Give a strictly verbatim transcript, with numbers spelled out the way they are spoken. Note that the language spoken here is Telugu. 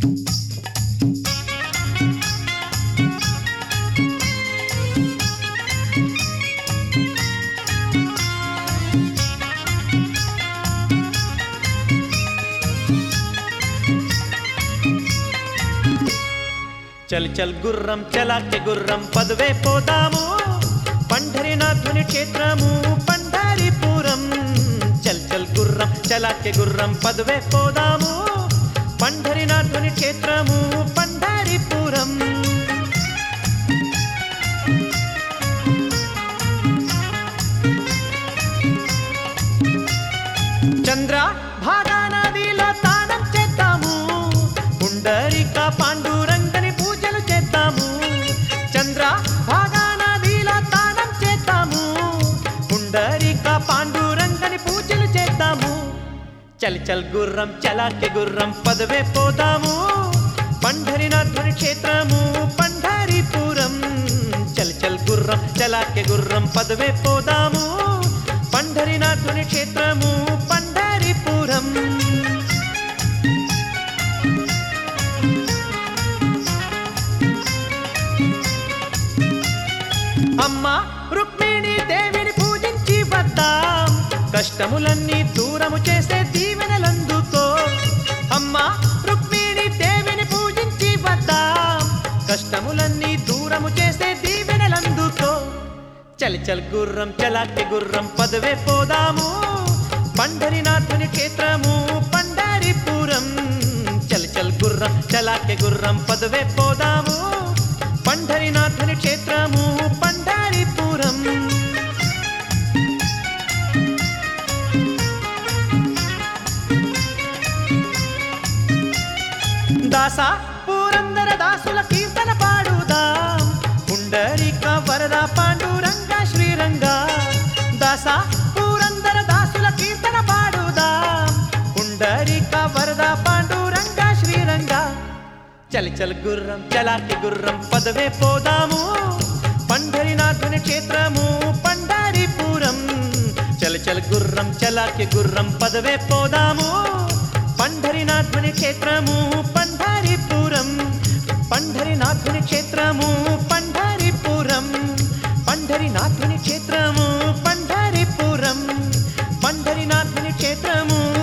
చల్ చల్ గుర్రం చలాకే గుర్రం పదవే పోదాము పంఢరినాథుని క్షేత్రము పంఢరిపురం. చల్ చల్ గుర్రం చలాకే గుర్రం పదవే పోదాము పంఢరినాథుని క్షేత్రము పంఢరిపురం. చంద్ర భాగా నదిలో తానం చేద్దాము పుండరీక పాండురంగని పూజలు చేద్దాము. చంద్ర భాగా నదిలో తానం చేద్దాము పుండరీక పాండురంగని పూజలు చేద్దాము. చల్ చల్ గుర్రం చలాకే గుర్రం పదవే పోదాము పంఢరినాథుని క్షేత్రము పంఢరిపురం. చల్ చల్ గుర్రం చలాకే గుర్రం పదవే పోదాము పంఢరినాథుని క్షేత్రము పంఢరిపురం. అమ్మ రుక్మిణీ దేవిని పూజించి వద్దాం కష్టములన్నీ దూరము చేసే దీవెనలందుకో. అమ్మ రుక్మిణీ దేవిని పూజించి వద్దాం కష్టములన్నీ దూరము చేసే దీవెనలందుకో. చల్ చల్ గుర్రం చలాకే గుర్రం పదవే పోదాము పంఢరినాథుని క్షేత్రము పంఢరిపురం. చల్ చల్ గుర్రం చలాకే గుర్రం పదవే పోదాము పంఢరినాథుని క్షేత్రము పంఢరిపురం. దాస పురందర దాసుల కీర్తన పాడుదాం పుండరీక వరద పాండురంగ శ్రీరంగ. దాస పురందర దాసుల కీర్తన పాడుదాం పుండరీక వరద పాండురంగ శ్రీరంగ. చల్ చల్ గుర్రం చలాకే గుర్రం పదవే పోదాము పంఢరినాథుని క్షేత్రము పంఢరిపురం. చల్ చల్ గుర్రం చలాకే గుర్రం పదవే పోదాము పంఢరినాథుని క్షేత్రము పంఢరిపురం. పంఢరినాథుని క్షేత్రము పంఢరిపురం. పంఢరినాథుని క్షేత్రము పంఢరిపురం. పంఢరినాథుని క్షేత్రము